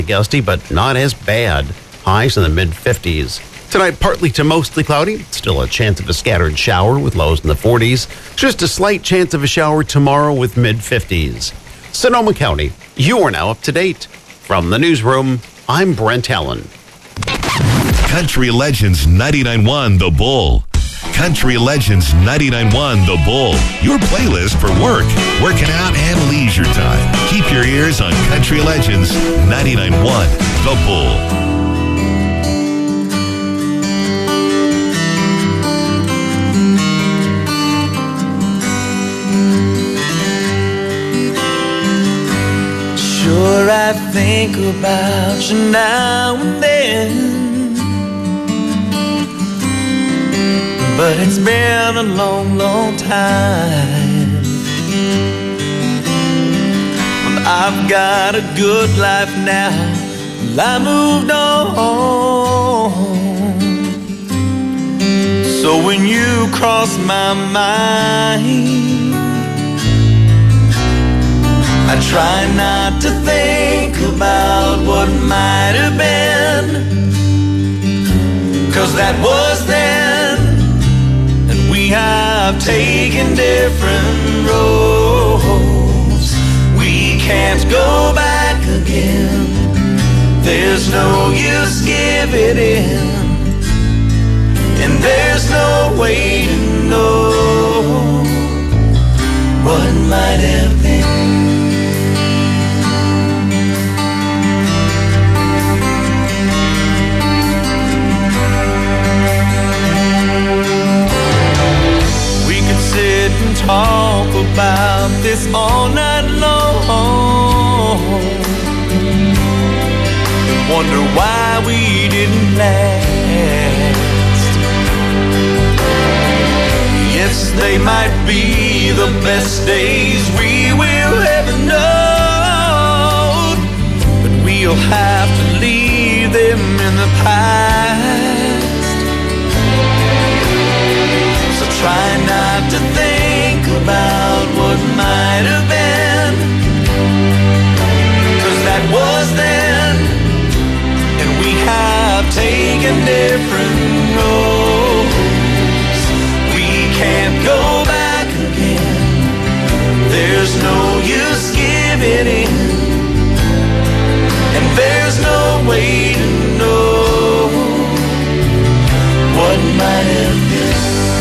Gusty, but not as bad. Highs in the mid-50s. Tonight, partly to mostly cloudy. Still a chance of a scattered shower with lows in the 40s. Just a slight chance of a shower tomorrow with mid-50s. Sonoma County, you are now up to date. From the newsroom, I'm Brent Allen. Country Legends 99.1 The Bull. Country Legends 99.1 The Bull. Your playlist for work, working out, and leisure time. Keep your ears on Country Legends 99.1 The Bull. Sure, I think about you now and then, but it's been a long, long time. Well, I've got a good life now, well, I moved on. So when you cross my mind, I try not to think about what might have been, 'cause that was then, and we have taken different roads. We can't go back again. There's no use giving in, and there's no way to know what might have been. Sit and talk about this all night long, wonder why we didn't last. Yes, they might be the best days we will ever know, but we'll have to leave them in the past. Try not to think about what might have been, 'cause that was then, and we have taken different roads. We can't go back again. There's no use giving in, and there's no way to know what might have been.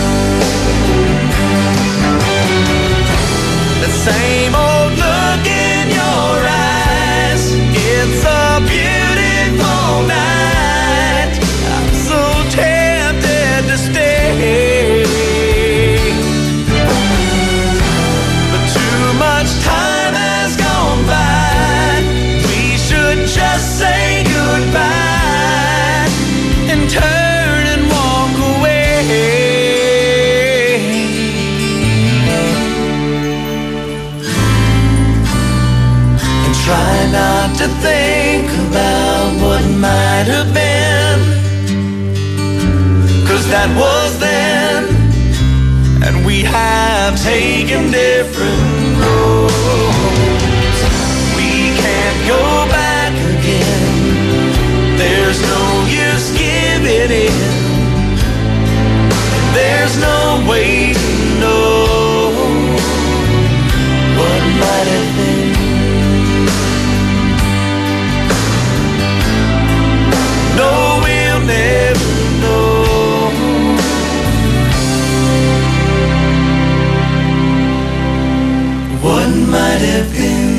The same old look in your eyes. It's a beautiful night. I'm so tempted to stay, but too much time has gone by. We should just say goodbye and turn and walk away. Try not to think about what might have been, 'cause that was then, and we have taken different roads. We can't go back again. There's no use giving in, and there's no way to know what might have been. No, we'll never know what might have been.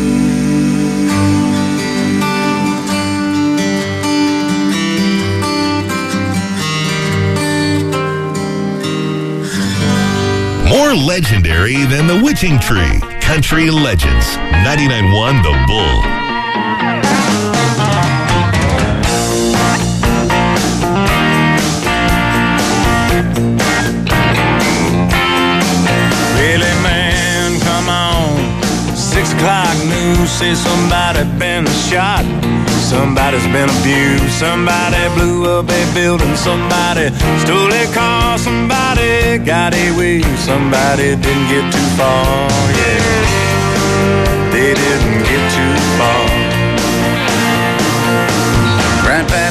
More legendary than the Witching Tree. Country Legends 99.1 The Bull. Really, man, come on. 6 o'clock news says somebody been shot. Somebody's been abused. Somebody blew up a building. Somebody stole a car. Somebody got away. Somebody didn't get too far. Yeah, they didn't get too far.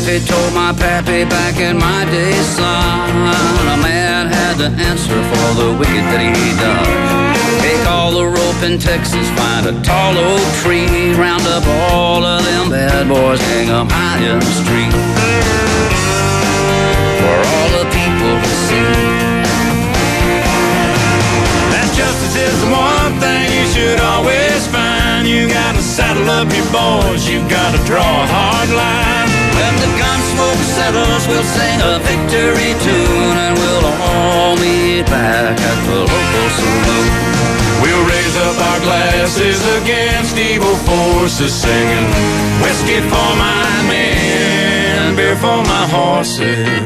Pappy told my pappy back in my day, son, a man had to answer for the wicked that he does. Take all the rope in Texas, find a tall oak tree, round up all of them bad boys, hang them high in the street for all the people to see. That justice is the one thing you should always find. You gotta saddle up your boys, you gotta draw a hard line. When the gun smoke settles, we'll sing a victory tune, and we'll all meet back at the local saloon. We'll raise up our glasses against evil forces, singing whiskey for my men, beer for my horses.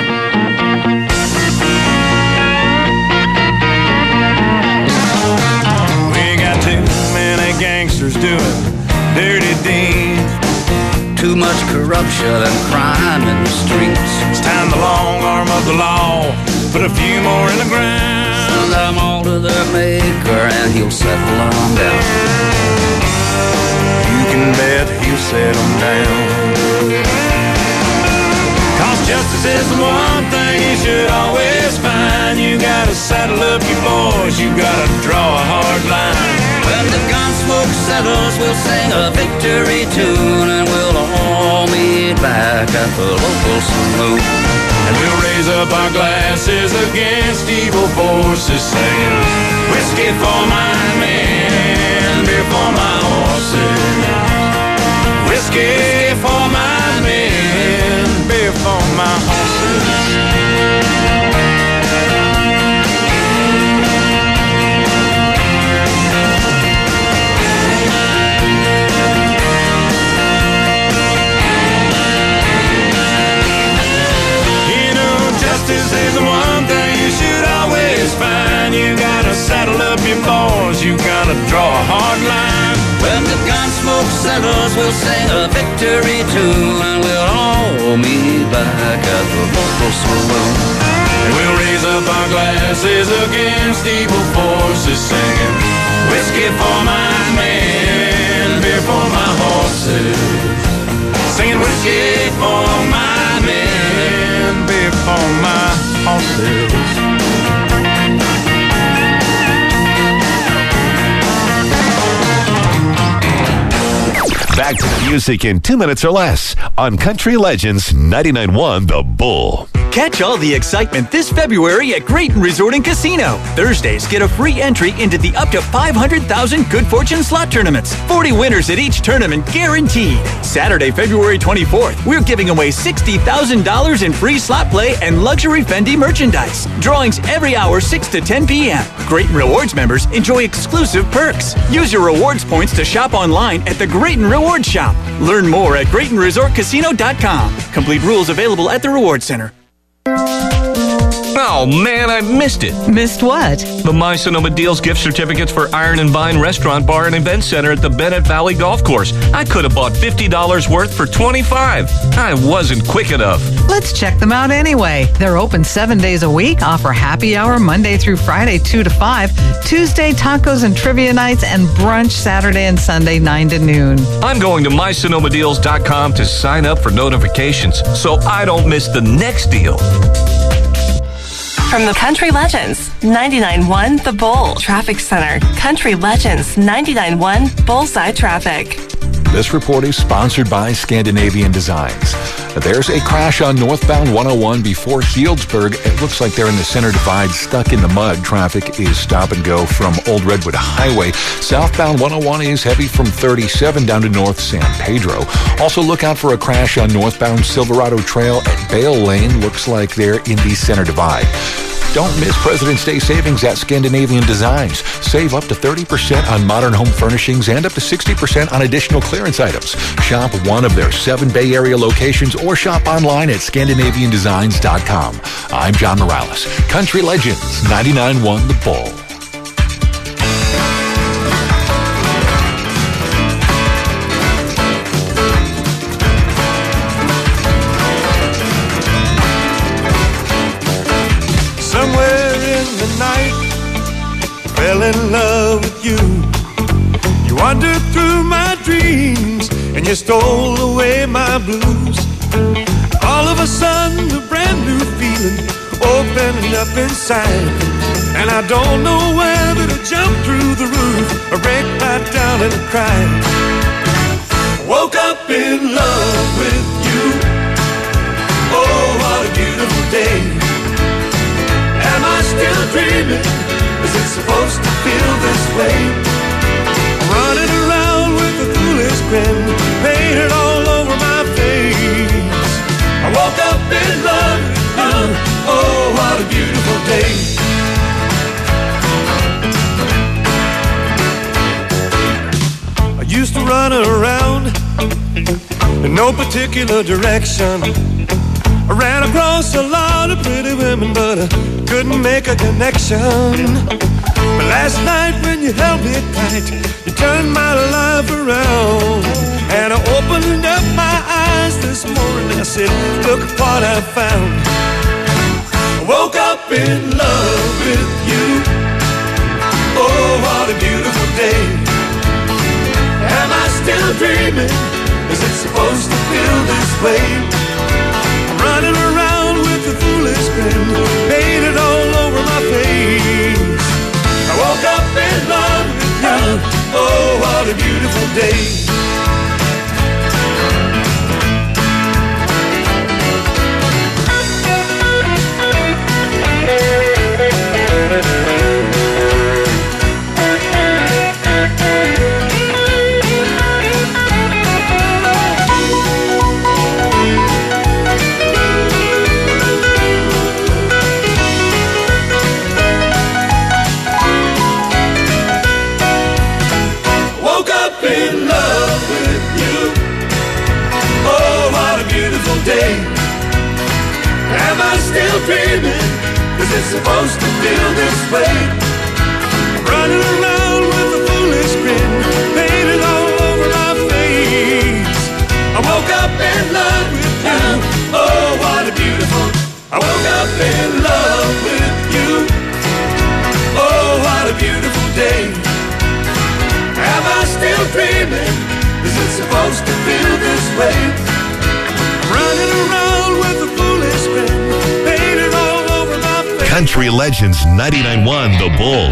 We got too many gangsters doing dirty deeds, too much corruption and crime in the streets. It's time the long arm of the law put a few more in the ground. Send them all to their maker and he'll settle them down. You can bet he'll settle down. Cause justice is the one thing you should always find. You gotta saddle up your boys, you gotta draw a hard line. When the gun smoke settles, we'll sing a victory tune, and we'll all meet back at the local saloon. And we'll raise up our glasses against evil forces, singing whiskey for my men, beer for my horses. Whiskey for my men, beer for my horses. Justice is the one thing you should always find. You gotta saddle up your boys, you gotta draw a hard line. When the gun smoke settles, we'll sing a victory tune, and we'll all meet back at the local saloon. And we'll raise up our glasses against evil forces, singing whiskey for my men, beer for my horses. Singing whiskey for my men, beer for my horses. Back to the music in 2 minutes or less on Country Legends 99.1 The Bull. Catch all the excitement this February at Grayton Resort and Casino. Thursdays, get a free entry into the up to 500,000 Good Fortune slot tournaments. 40 winners at each tournament guaranteed. Saturday, February 24th, we're giving away $60,000 in free slot play and luxury Fendi merchandise. Drawings every hour, 6 to 10 p.m. Grayton Rewards members enjoy exclusive perks. Use your rewards points to shop online at the Grayton Rewards Shop. Learn more at GraytonResortCasino.com. Complete rules available at the Rewards Center. Oh, man, I missed it. Missed what? The My Sonoma Deals gift certificates for Iron and Vine Restaurant Bar and Event Center at the Bennett Valley Golf Course. I could have bought $50 worth for $25. I wasn't quick enough. Let's check them out anyway. They're open 7 days a week, offer happy hour Monday through Friday 2 to 5, Tuesday tacos and trivia nights, and brunch Saturday and Sunday 9 to noon. I'm going to mysonomadeals.com to sign up for notifications so I don't miss the next deal. From the Country Legends 99.1 The Bull Traffic Center. Country Legends 99.1 Bullseye Traffic. This report is sponsored by Scandinavian Designs. There's a crash on northbound 101 before Healdsburg. It looks like they're in the center divide, stuck in the mud. Traffic is stop and go from Old Redwood Highway. Southbound 101 is heavy from 37 down to North San Pedro. Also look out for a crash on northbound Silverado Trail at Bale Lane. Looks like they're in the center divide. Don't miss President's Day savings at Scandinavian Designs. Save up to 30% on modern home furnishings and up to 60% on additional clearance items. Shop one of their 7 Bay Area locations or shop online at ScandinavianDesigns.com. I'm John Morales. Country Legends 99.1 The Bull. Fell in love with you. You wandered through my dreams and you stole away my blues. a sudden, a brand new feeling opening up inside. And I don't know whether to jump through the roof or break right down and cry. Woke up in love with you. Oh, what a beautiful day. Am I still dreaming? Is it supposed to feel this way? Running around with a foolish grin painted all over my face. I woke up in love with you. Oh, what a beautiful day. I used to run around in no particular direction. I ran across a lot of pretty women, but I couldn't make a connection. But last night when you held me tight, you turned my life around. And I opened up my eyes this morning, I said, look what I found. I woke up in love with you. Oh, what a beautiful day. Am I still dreaming? Is it supposed to feel this way? I'm running around with a foolish grin painted all over my face. I woke up in love with you. Oh, what a beautiful day. Day. Am I still dreaming? Is it supposed to feel this way? Running around with a foolish grin painted all over my face. I woke up in love with you. Oh, what a beautiful. I woke up in love with you. Oh, what a beautiful day. Am I still dreaming? Is it supposed to feel this way? Running around with a foolish grin painted all over my face. Country Legends 99.1 The Bull.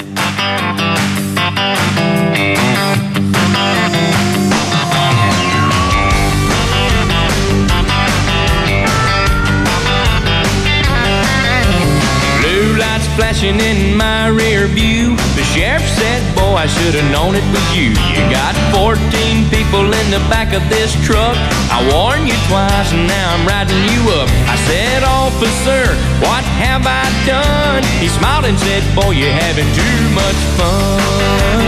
Blue lights flashing in my rear view. The sheriff said, boy, I should have known it was you. You got 14 people in the back of this truck. I warned you twice and now I'm riding you up. I said, officer, what have I done? He smiled and said, boy, you're having too much fun.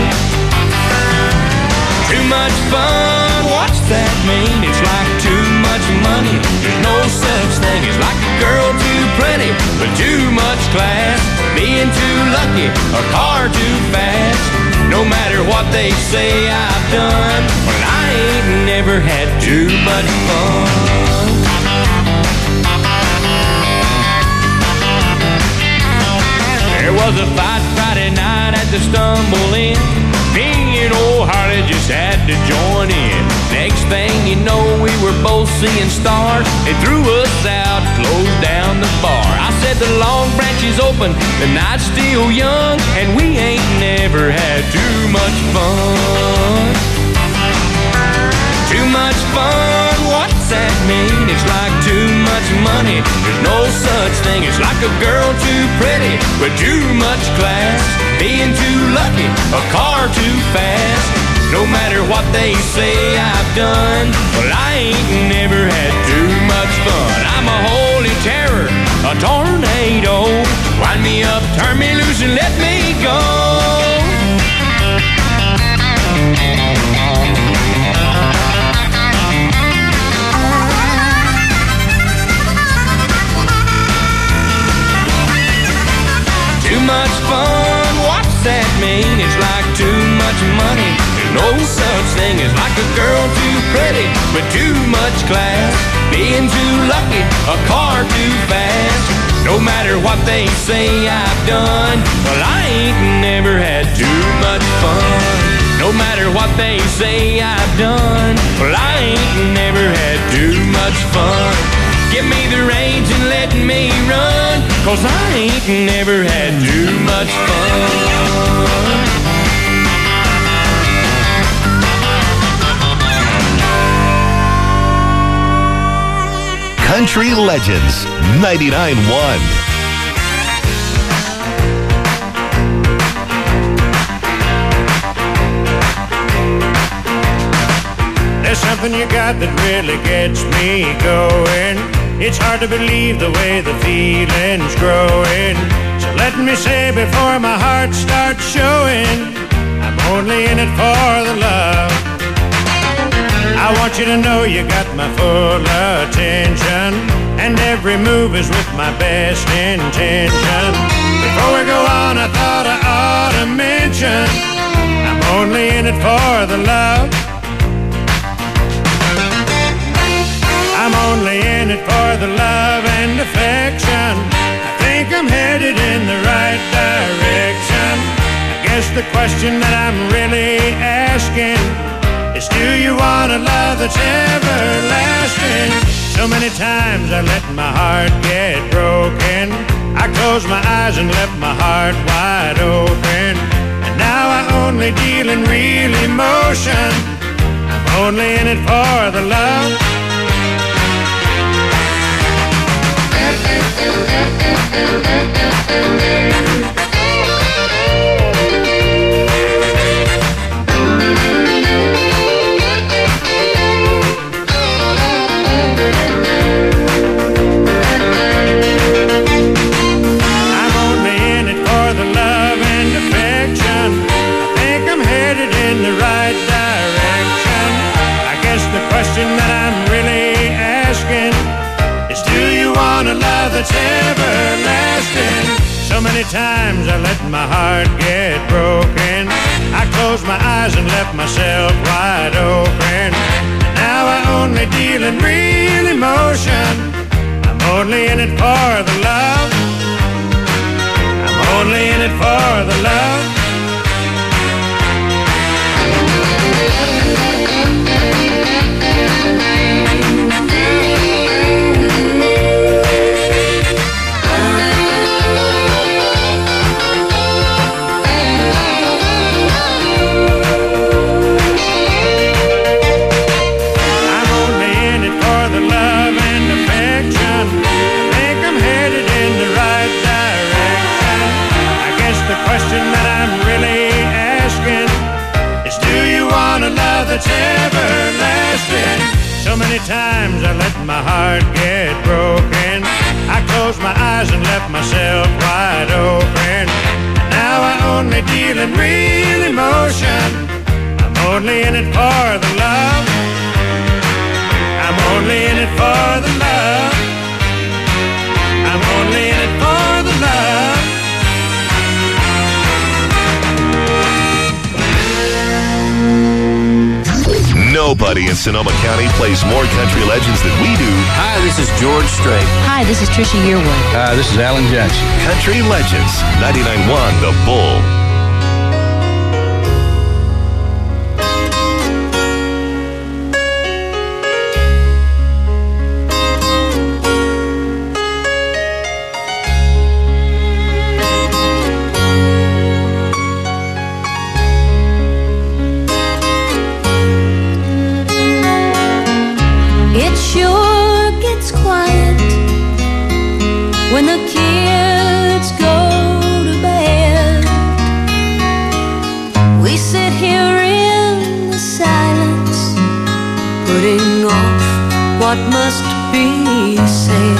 Too much fun, what's that mean? It's like too much money. There's no such thing as like a girl too pretty, but too much class. Being too lucky, a car too fast. No matter what they say I've done, well, I ain't never had too much fun. There was a fight Friday night at the Stumble Inn. Me and old Harley just had to join in. Next thing you know, we were both seeing stars. They threw us out, closed down the bar. I said the Long Branch is open, the night's still young, and we ain't never had too much fun. Too much fun, what's that mean? It's like too much money. There's no such thing as like a girl too pretty, but too much class. Being too lucky, a car too fast. No matter what they say I've done, well, I ain't never had too much fun. I'm a holy terror, a tornado. Wind me up, turn me loose, and let me go. Too much fun, what's that mean? It's like too much money. There's no such thing as like a girl too pretty, but too much class. Being too lucky, a car too fast. No matter what they say I've done, well, I ain't never had too much fun. No matter what they say I've done, well, I ain't never had too much fun. Give me the reins and let me run, 'cause I ain't never had too much fun. Country Legends 99.1. There's something you got that really gets me going. It's hard to believe the way the feeling's growing. So let me say before my heart starts showing, I'm only in it for the love. I want you to know you got my full attention, and every move is with my best intention. Before we go on, I thought I ought to mention, I'm only in it for the love. I'm only in it for the love and affection. I think I'm headed in the right direction. I guess the question that I'm really asking is, do you want a love that's everlasting? So many times I let my heart get broken. I closed my eyes and left my heart wide open. And now I only deal in real emotion. I'm only in it for the love. That's everlasting. So many times I let my heart get broken. I closed my eyes and left myself wide open. Now I only deal in real emotion. I'm only in it for the love. I'm only in it for the love. That's everlasting. So many times I let my heart get broken. I closed my eyes and left myself wide open. Now I only deal in real emotion. I'm only in it for the love. I'm only in it for the love. I'm only in it for the love. Nobody in Sonoma County plays more country legends than we do. Hi, this is George Strait. Hi, this is Trisha Yearwood. Hi, this is Alan Jackson. Country Legends 99.1 The Bull. When the kids go to bed, we sit here in the silence, putting off what must be said.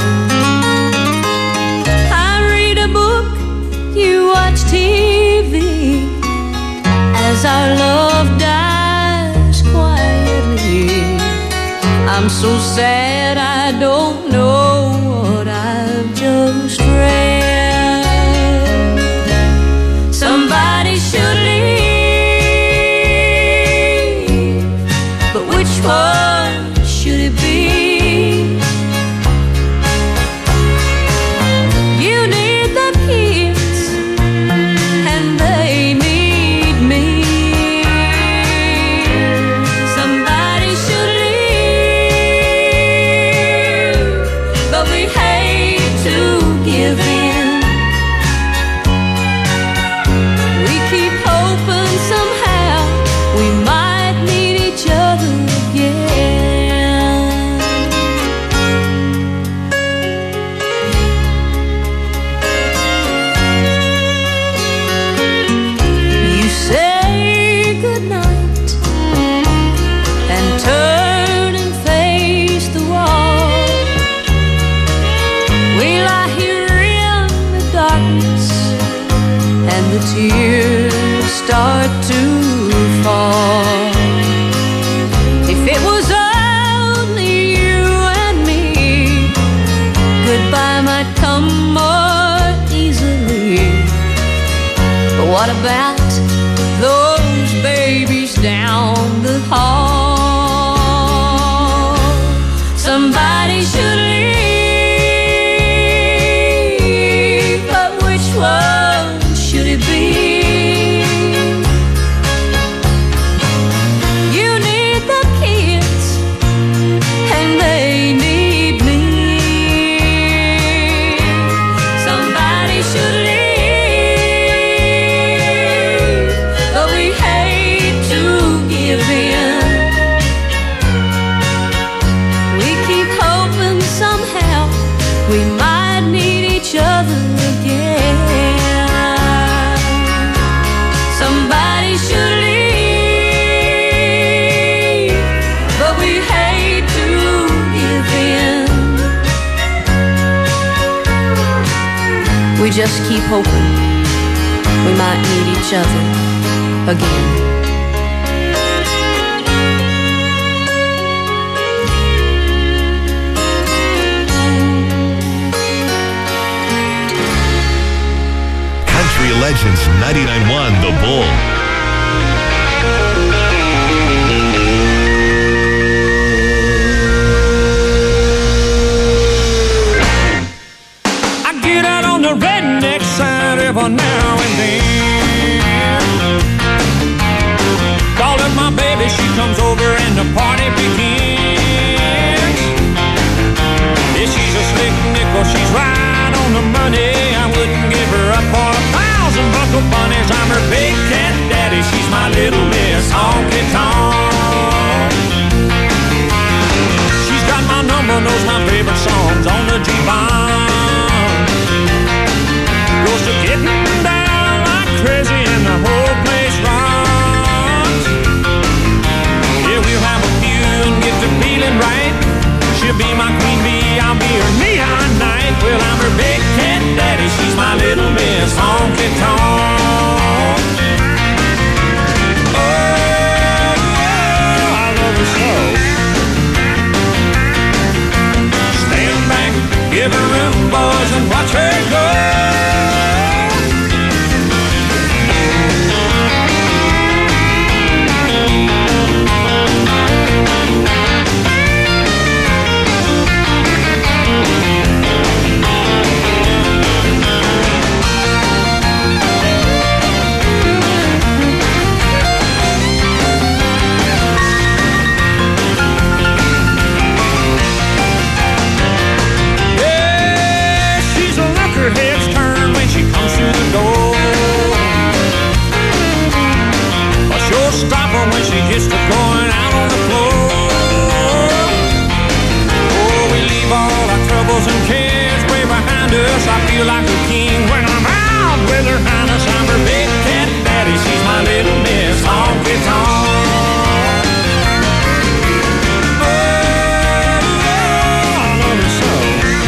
I read a book, you watch TV, as our love dies quietly. I'm so sad I don't know what I've just read. Somebody should leave, but which one should it be? You need the kids and they need me. Somebody should leave, about those babies down the hall. Somebody should leave, but which one should it be? You need the kids, and they need me. Somebody should leave, but we hate to give in. We keep hoping somehow we might need each other again. Somebody should leave, but we hate to give in. We just keep hoping we might need each other again. Country Legends 99.1 The Bull. I get out on the redneck side every now and then. Call up my baby, she comes over and the party begins. Yeah, she's a slick nickel, she's right on the money. I wouldn't give her up for 1,000 buckle bunnies. I'm her big cat daddy, she's my little miss honky tonk. She's got my number, knows my favorite songs on the G-Bond. Goes to getting down like crazy and the whole place rocks. Yeah, we'll have a few and get to feeling right. She'll be my queen bee, I'll be her neon knight. Well, I'm her big cat daddy, she's my little miss honky tonk. Oh, I love her so. Stand back, give her room, boys, and watch her go. When she gets to going out on the floor. Oh, we leave all our troubles and cares way behind us. I feel like a king when I'm out with her highness. I'm her big cat daddy, she's my little miss honky tonk. Oh, I love her so.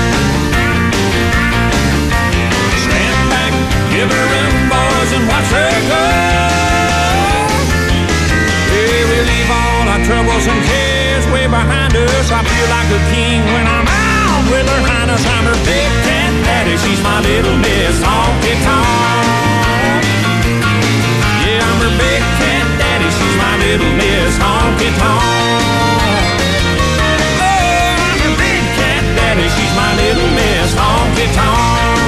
Stand back, give her room, boys, and watch her go. Troubles and cares way behind us. I feel like a king when I'm out with her highness. I'm her big cat daddy, she's my little miss honky tonk. Yeah, I'm her big cat daddy, she's my little miss honky tonk. Oh, I'm her big cat daddy, she's my little miss honky tonk.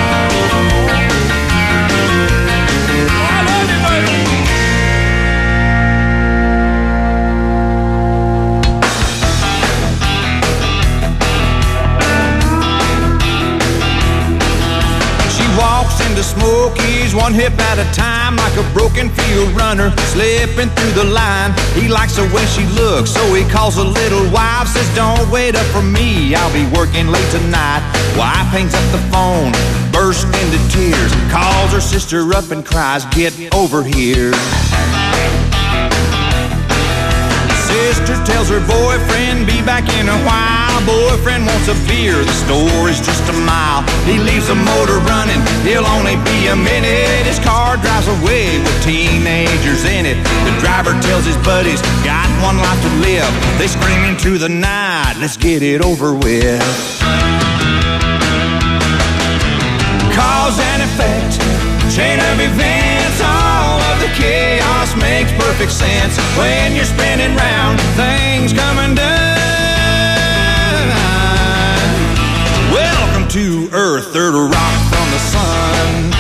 I love you, baby. Walks into Smokies one hip at a time, like a broken field runner slipping through the line. He likes the way she looks, so he calls a little wife, says don't wait up for me, I'll be working late tonight. Wife hangs up the phone, bursts into tears, calls her sister up and cries, get over here. Sister tells her boyfriend be back in a while. Boyfriend wants a beer, the store is just a mile. He leaves the motor running, he'll only be a minute. His car drives away with teenagers in it. The driver tells his buddies, got one life to live. They scream into the night, let's get it over with. Cause and effect, chain of events all of the chaos makes perfect sense. When you're spinning round, things come undone. Welcome to Earth, third rock from the sun.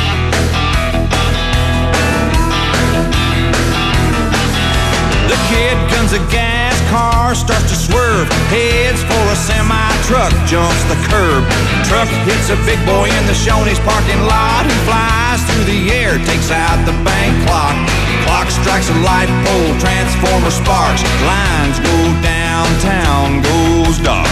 The kid guns a gas, car starts to swerve, heads for a semi-truck, jumps the curb. Truck hits a big boy in the Shoney's parking lot, who flies through the air, takes out the bank clock. Clock strikes a light pole, transformer sparks, lines go downtown, goes dark.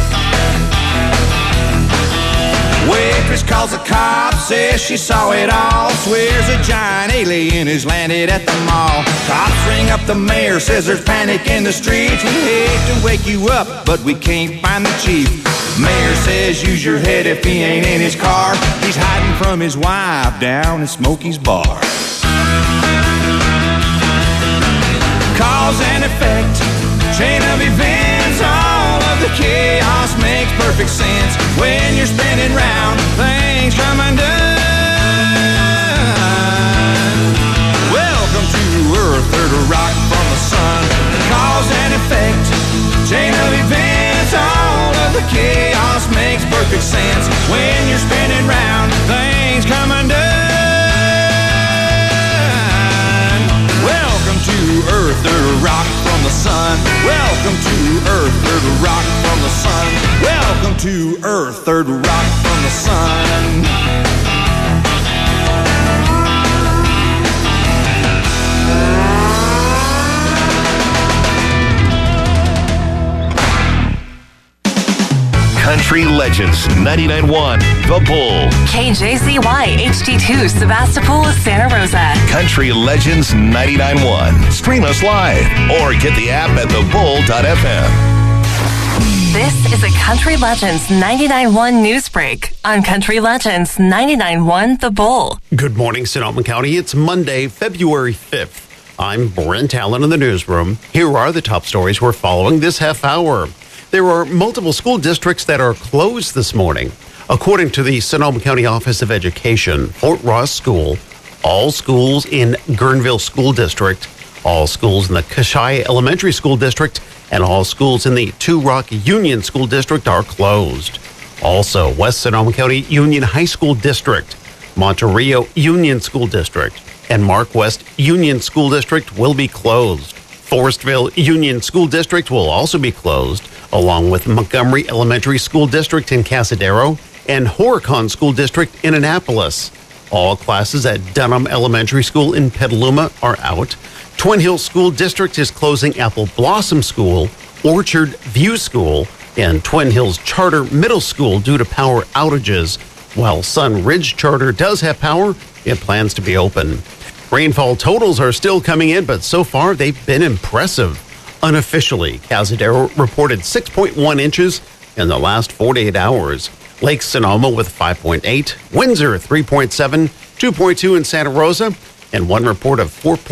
Waitress calls the cops, says she saw it all, swears a giant alien has landed at the mall. Cops ring up the mayor, says there's panic in the streets. We hate to wake you up, but we can't find the chief. Mayor says use your head if he ain't in his car. He's hiding from his wife down in Smokey's bar. Cause and effect, chain of events, all of the chaos makes perfect sense. When you're spinning round, things come undone. Welcome to Earth, third rock from the sun. Cause and effect, chain of events, all of the chaos makes perfect sense. When you're spinning round, things come undone. Welcome to Earth, third rock from the sun. Welcome to Earth, third rock from the sun. Welcome to Earth, third rock from the sun. Country Legends 99.1 The Bull. KJZY HD2 Sebastopol, Santa Rosa. Country Legends 99.1. Stream us live or get the app at thebull.fm. This is a Country Legends 99.1 news break on Country Legends 99.1 The Bull. Good morning, Sonoma County. It's Monday, February 5th. I'm Brent Allen in the newsroom. Here are the top stories we're following this half hour. There are multiple school districts that are closed this morning. According to the Sonoma County Office of Education, Fort Ross School, all schools in Guerneville School District, all schools in the Kashaya Elementary School District, and all schools in the Two Rock Union School District are closed. Also, West Sonoma County Union High School District, Monterey Union School District, and Mark West Union School District will be closed. Forestville Union School District will also be closed, along with Montgomery Elementary School District in Casadero and Horicon School District in Annapolis. All classes at Dunham Elementary School in Petaluma are out. Twin Hills School District is closing Apple Blossom School, Orchard View School, and Twin Hills Charter Middle School due to power outages. While Sun Ridge Charter does have power, it plans to be open. Rainfall totals are still coming in, but so far they've been impressive. Unofficially, Casadero reported 6.1 inches in the last 48 hours. Lake Sonoma with 5.8, Windsor 3.7, 2.2 in Santa Rosa, and one report of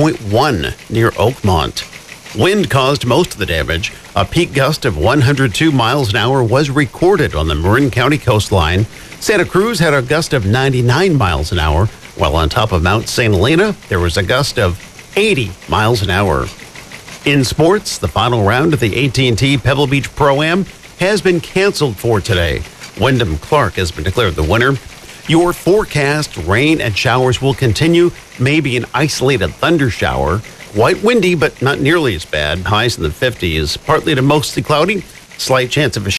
4.1 near Oakmont. Wind caused most of the damage. A peak gust of 102 miles an hour was recorded on the Marin County coastline. Santa Cruz had a gust of 99 miles an hour, while on top of Mount St. Helena, there was a gust of 80 miles an hour. In sports, the final round of the AT&T Pebble Beach Pro-Am has been canceled for today. Wyndham Clark has been declared the winner. Your forecast, rain and showers will continue, maybe an isolated thunder shower. Quite windy, but not nearly as bad. Highs in the 50s, partly to mostly cloudy. Slight chance of a